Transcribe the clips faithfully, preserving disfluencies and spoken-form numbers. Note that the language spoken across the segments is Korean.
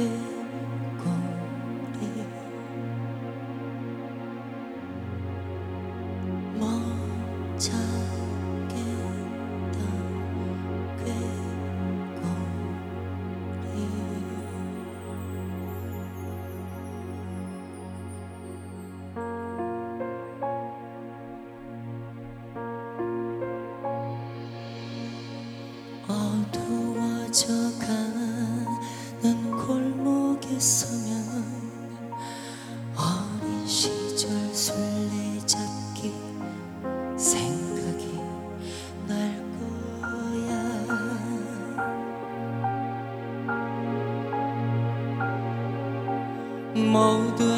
못 찾겠다 꾀꼬리 어두워져가는 골목에 서면 어린 시절 술래잡기 생각이 날 거야. 모두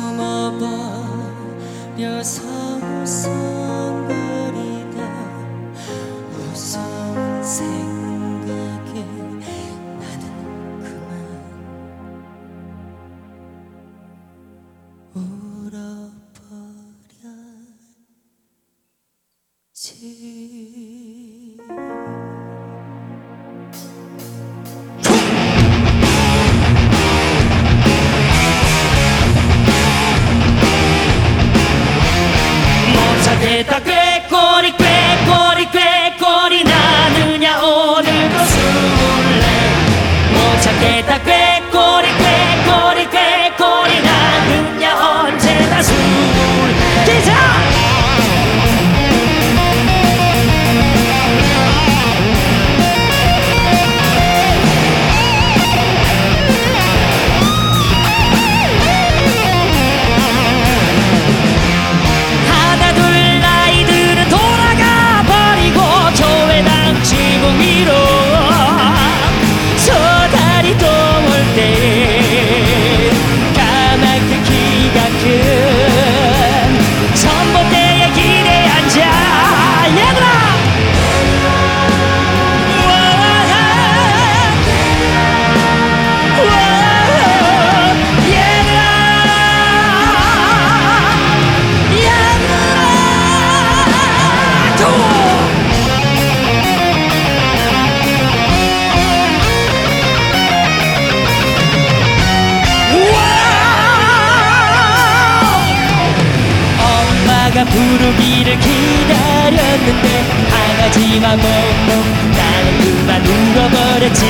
숨어버려서 웃성거리다 무서운 생각에 나는 그만 울어버렸지. 못 찾겠다 꾀꼬리 꾀꼬리 꾀꼬리 나느냐 오늘도 술래. 못 찾겠다 꾀꼬리 꾀꼬리 꾀꼬리 나느냐 언제나 술래. 기자 부르기를 기다렸는데 강아지만 먹고 나는 그만 울어버렸지.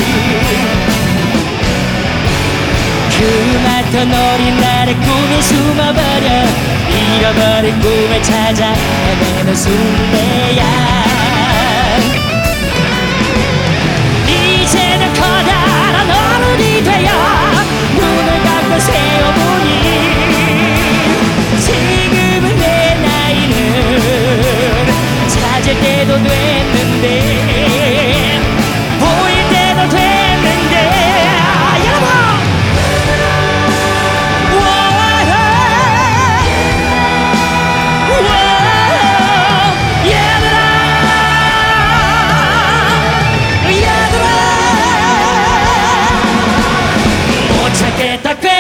그만던 어린 날의 꿈이 숨어버려 잃어버린 꿈을 찾아 헤매는 술래야. 이제는 커다란 어른이 되어 눈을 감고 세어보니 지금은 내 나이는 찾을 때도 됐는데 보일 때도 됐는데 여러분 얘들아 얘들아 못 찾겠다